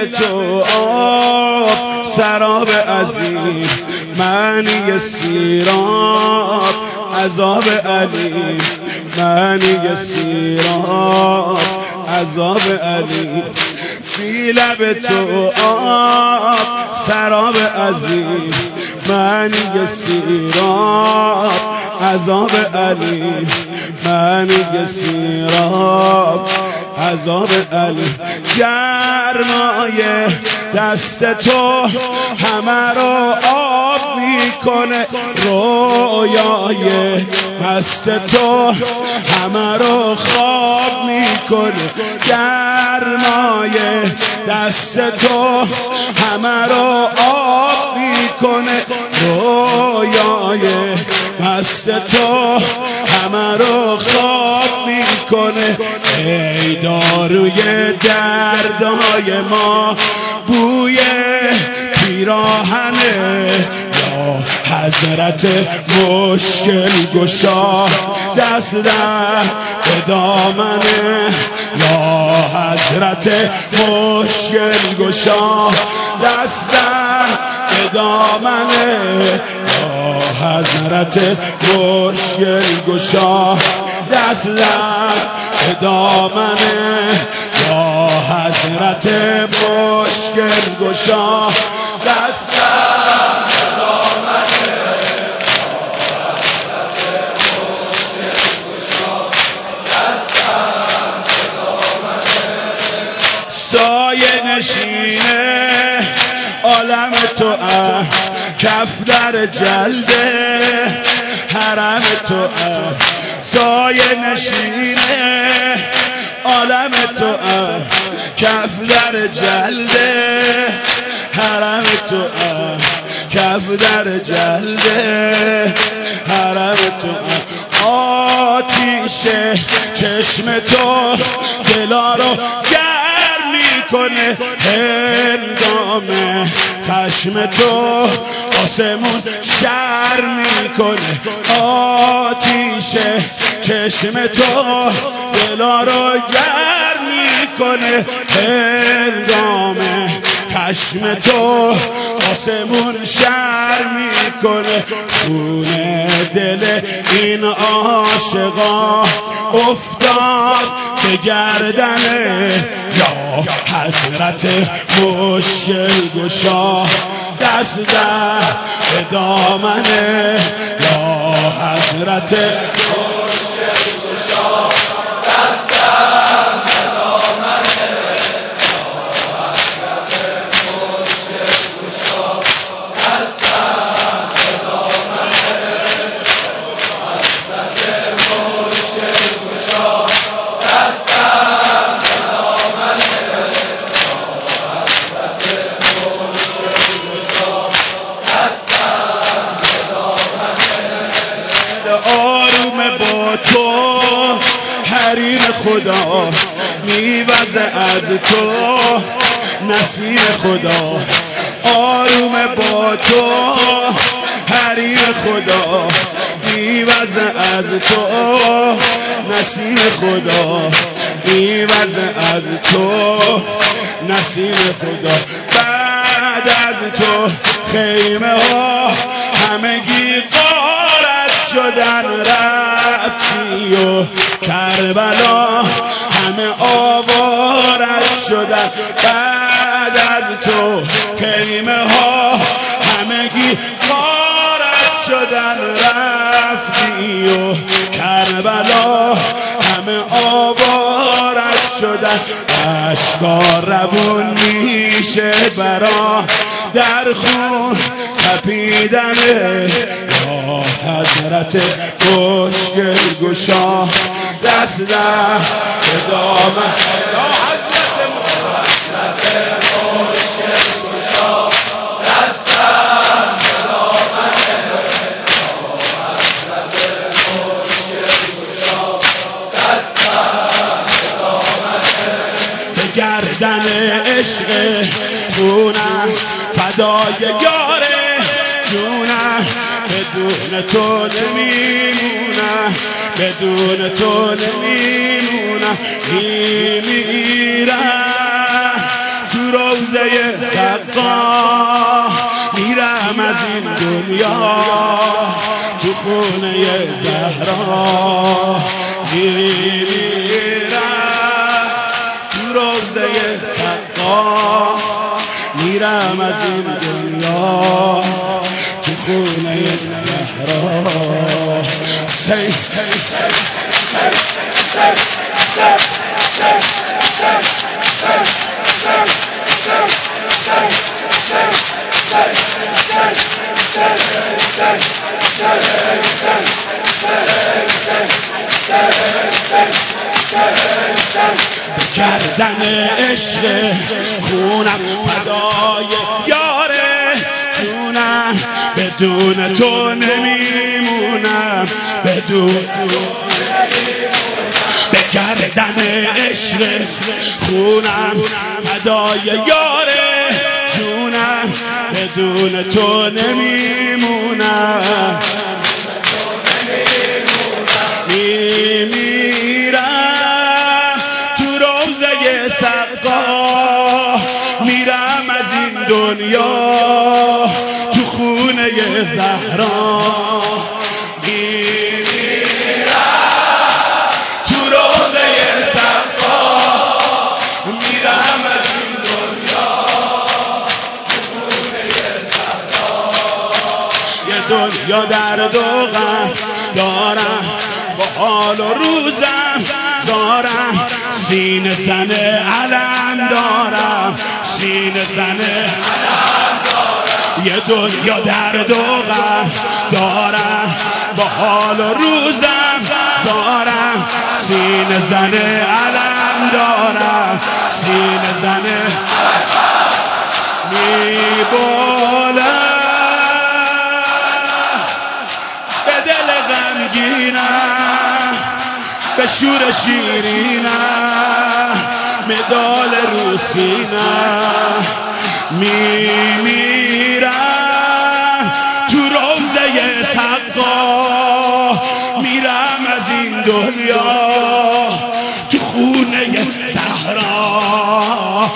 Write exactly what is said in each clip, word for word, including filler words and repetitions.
لب تو آب سراب عظیم، معنی سیراب عذاب علیم، معنی سیراب عذاب علیم. بی لب تو آب سراب عظیم، معنی سیراب عذاب علیم، معنی سیراب عذاب علیم. گرمای دست تو همه رو آب میکنه، رویای مست تو همه رو خواب میکنه. گرمای دست تو همه رو آب میکنه، رویای مست تو همه رو خواب میکنه. ای داروی دردهای ما بوی پیراهنه، یا حضرت مشکل گشا دست در دامنه، یا حضرت مشکل گشا دست در دامنه، یا حضرت مشکل گشا دست در دامنه، یا حضرت مشکل گشا دست در دامنه، یا حضرت مشکل گشا دست در دامنه. سایه نشینه عالم تو اه، کف در جلده حرم تو اه. سایه نشینه عالم تو اه، کف در جلده حرم تو اه، کف در جلده حرم تو اه. آتیش چشم تو دلا رو گرم میکنه، هنگام خشم تو آسمون شر میکنه. آتیش چشم تو دلا رو گرم میکنه، هنگام خشم تو آسمون شر میکنه. خون دل این عاشقا افتاد به گردنه، یا حضرت مشکل گشا دست در دامنه، یا حضرت مشکل گشا دست در دامنه، یا حضرت مشکل گشا دست در دامنه، یا حضرت مشکل گشا دست در دامنه، یا حضرت مشکل گشا دست در دامنه. آروم با تو حریم خدا میوزه از تو نسیم خدا، آروم با تو حریم خدا میوزه از تو نسیم خدا، میوزه از تو نسیم خدا. بعد از تو خیمه ها همگی غارت شدن، رفتی و کربلا همه آوارت شدن. بعد از تو خیمه ها همگی غارت شدن، رفتی و کربلا همه آوارت شدن. اشکا روون میشه برا در خون تپیدنه، یا حضرت مشکل گشا دست در دامنه، یا حضرت مشکل گشا دست در دامنه، یا حضرت مشکل گشا دست در دامنه. به گردن عشق خونم فدای یاره جونم، بدون تو نمیمونم، بدون تو نمیمونم. میمیرم تو روضه سقا میرم از این دنیا تو خونه زهرا میرم تو روضه سقا میرم از این دنیا تو خونه زهرا سیف گردن عشق خونم فدای یاره جونم بدون تو نمیمونم بدون به گردن عشق خونم فدای یاره جونم بدون تو نمیمونم میمیرم تو روضه سقا میرم از این دنیا تو خونه زهرا میمیرم تو روضه سقا میرم از این دنیا تو خونه زهرا یه دنیا درد و غم دارم با حال و روزم زارم سینه زن علم دارم سینه زن علم دارم یه دنیا درد و غم دارم با حال و روزم زارم سینه زن علم دارم سینه زن میبالم به دل غمگینم به شور شیرینم مدال رو سینم میمیرم تو روضه سقا میرم از این دنیا تو خونه زهرا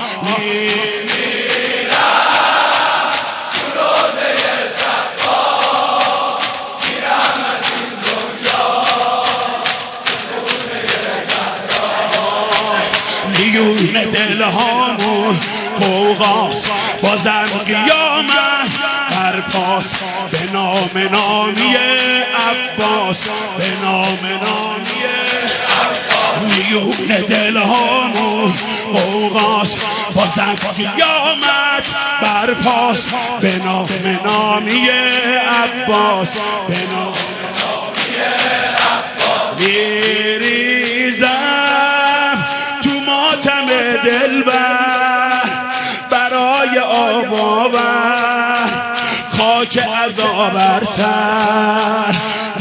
میمیرم تو روضه سقا میرم از این دنیا تو خونه زهرا میون دلهامون قوقاست بازم قیامت برپاس به نام نامی عباس به نام نامی عباس میون دلهامون قوقاست بازم قیامت برپاس به نام نامی عباس به نام نامی عباس میریزم تو ماتم دلبر برای آباور خاک عزا بر سر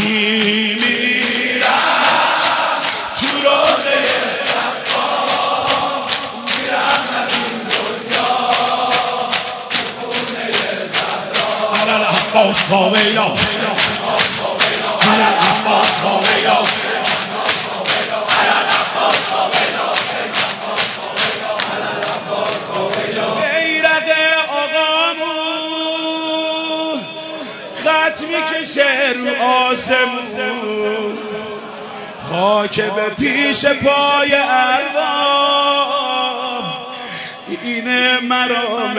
میمیرم تو روضه سقا میرم از این دنیا تو خونه زهرا علی العباس و ویلا علی العباس و ویلا خط میکشه رو آسمون خاک به پیش پای ارباب اینه مرام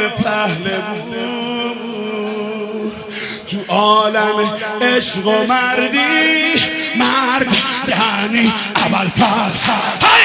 پهلوون تو عالم عشق و مردی مرد یعنی ابوالفضل